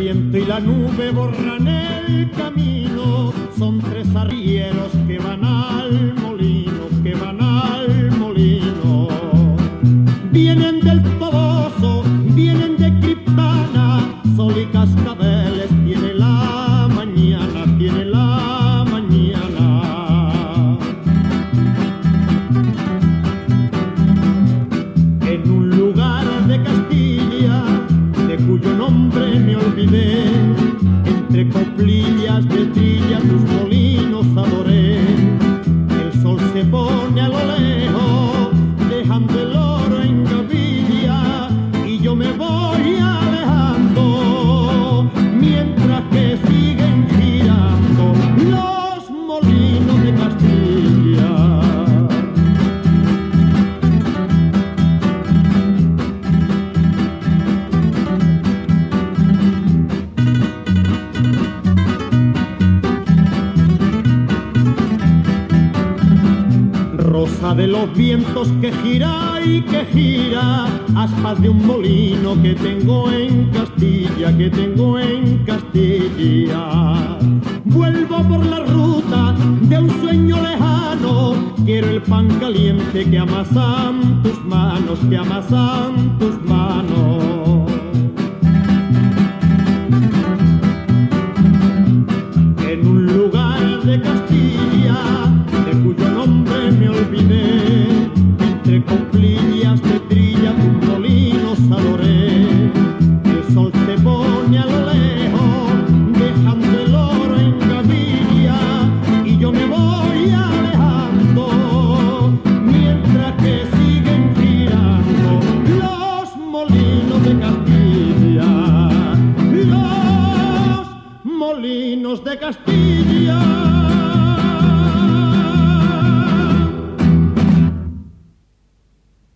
viento y la nube borran el camino, son tres arrieros que van al molino, que van al molino. Vienen del Toboso, vienen de Criptana, sol y cascabeles, tiene la mañana, tiene la mañana. En un lugar de Castilla, de cuyo nombre me olvidé, entre coplillas de trilla tus molinos adoré. El sol se pone a lo lejos, dejando el oro en Gavilla, y yo me voy alejando, mientras que siguen girando los molinos de Castilla. Rosa de los vientos que gira y que gira, aspas de un molino que tengo en Castilla, que tengo en Castilla. Vuelvo por la ruta de un sueño lejano, quiero el pan caliente que amasan tus manos, que amasan tus manos. En un lugar de Castilla, de cuyo nombre me olvidé, entre coplillas de trilla tus molinos adoré. El sol se pone a lo lejos, dejando el oro en Gavilla, y yo me voy alejando, mientras que siguen girando los molinos de Castilla, los molinos de Castilla.